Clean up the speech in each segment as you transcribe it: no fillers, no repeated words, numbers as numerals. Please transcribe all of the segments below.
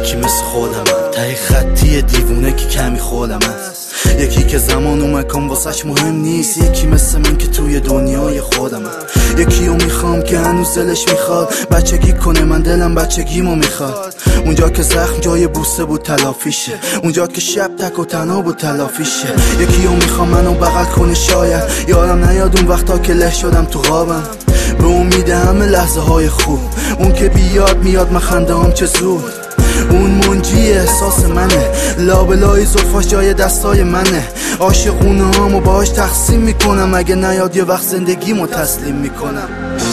یکی مثل خودم ته خطی دیوونه که کمی خودم هست، یکی که زمان و مکان واسش مهم نیست، یکی مثل من که توی دنیای خودم هست. یکی رو میخوام که هنوز دلش میخواد بچگی کنه، من دلم بچگیمو میخواد. اونجا که زخم جای بوسه بود تلافیشه، اونجا که شب تک و تنها بود تلافیشه. یکی رو میخوام منو بغل کنه، شاید یادم نیاد اون وقتا که له شدم تو خوابم، به امید همه لحظه های خوب. اون که بیاد میاد من خنده هم چه زود. اون منجی احساس منه، لابلای زلفاش جای دستای منه. عاشقونه هامو باهاش تقسیم میکنم، اگه نیاد یه وقت زندگیمو تسلیم میکنم.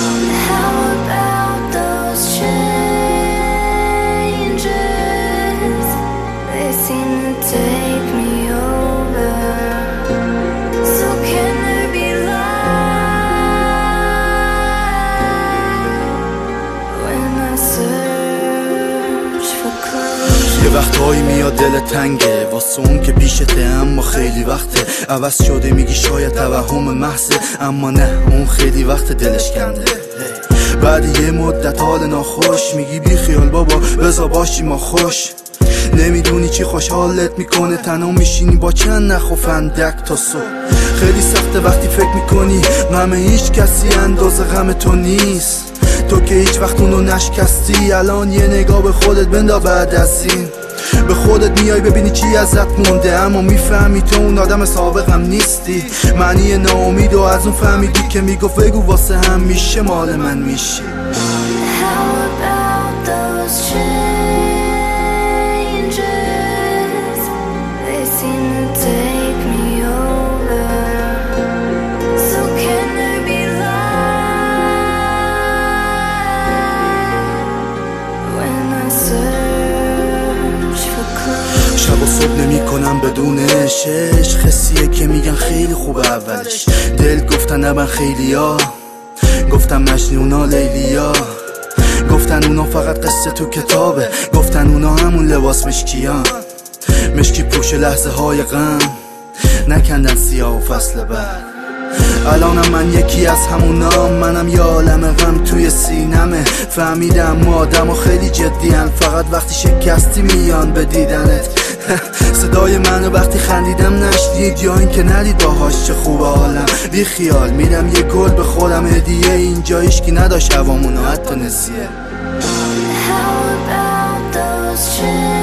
یه وقتهایی میاد دل تنگه واسه اون که پیشته، اما خیلی وقته عوض شده میگی شاید توهم محضه، اما نه اون خیلی وقت دلش کنده. بعد یه مدت حال ناخوش میگی بی خیال بابا بذار باشی ما خوش. نمیدونی چی خوشحالت میکنه، تنها میشینی با چند نخ و فندک تا صبح. خیلی سخته وقتی فکر میکنی غم هیچ کسی اندازه غم تو نیست، تو که هیچ وقت اونو نشکستی. الان یه نگاه به خودت بندا، بعد از این به خودت میای ببینی چی ازت مونده، اما میفهمی تو اون آدم سابقم نیستی. معنی ناامید و از اون فهمیدی که میگفت بگو واسه هم میشه مال من میشی. شب و صبح نمی کنم بدون عشق، خسیه که میگن خیلی خوبه اولش. دل گفتن نبن خیلیا، گفتن مجنونا لیلیا، گفتن اونا فقط قصه تو کتابه، گفتن اونا همون لباس مشکیان، مشکی پوش لحظه های غم، نکندن سیاه و فصل بعد. الانم من یکی از همونام، منم یه عالم غم توی سینمه. فهمیدم ما آدم خیلی جدیان، فقط وقتی شکستی میان به دیدنت. صدای منو وقتی خندیدم نشنید، یا این که ندید باهاش چه خوبه حالم. بی خیال میرم یه گل به خودم هدیه، اینجا هیچکی نداشت هوامونو حتی نسیه.